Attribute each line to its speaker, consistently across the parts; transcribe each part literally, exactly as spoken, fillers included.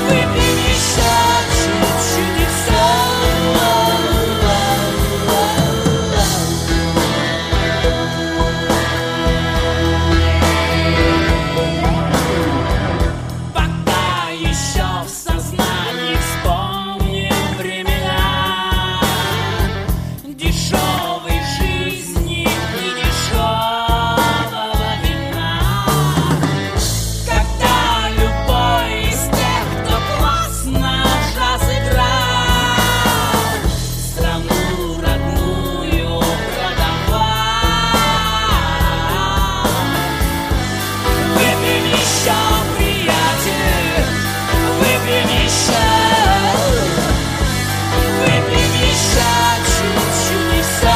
Speaker 1: Выпьем еще чуть-чуть и все. Пока еще в сознании вспомним времена дешевой жизни и дешевого вина, когда любой из тех, кто классно джаз играл, страну родную продавал. Выпьем еще, приятель, выпьем еще, выпьем еще чуть-чуть и все.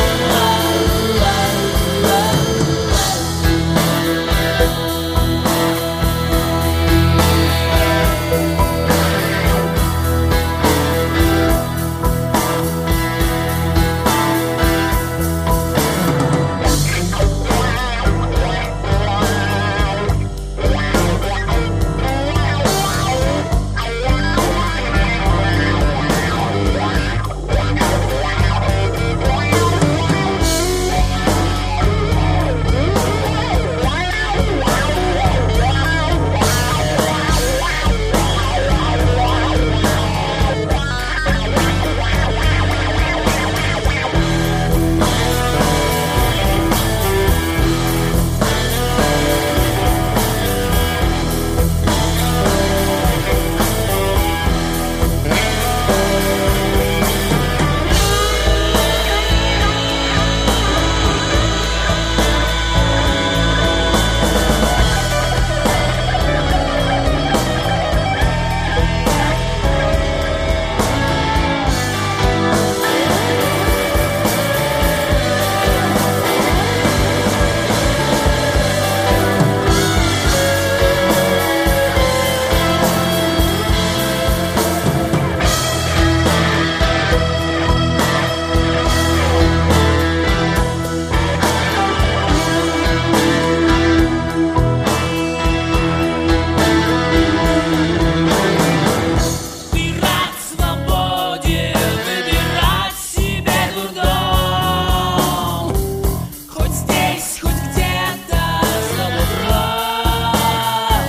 Speaker 1: Ты рад свободе выбирать себе дурдом, хоть здесь, хоть где-то за бугром.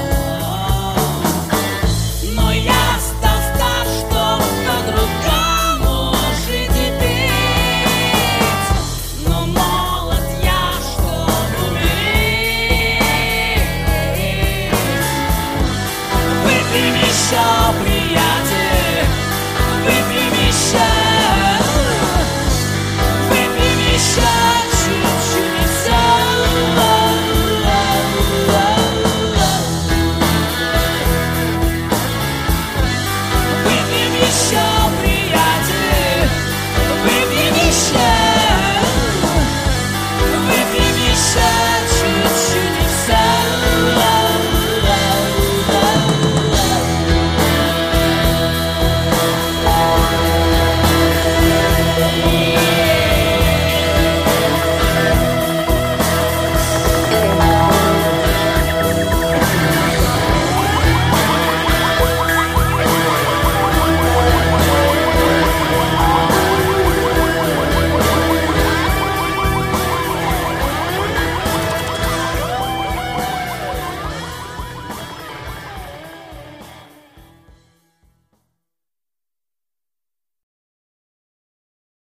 Speaker 1: Но я стал стар, чтоб по-другому жить и петь, но молод я, чтоб умереть. Выпьем еще, приятель,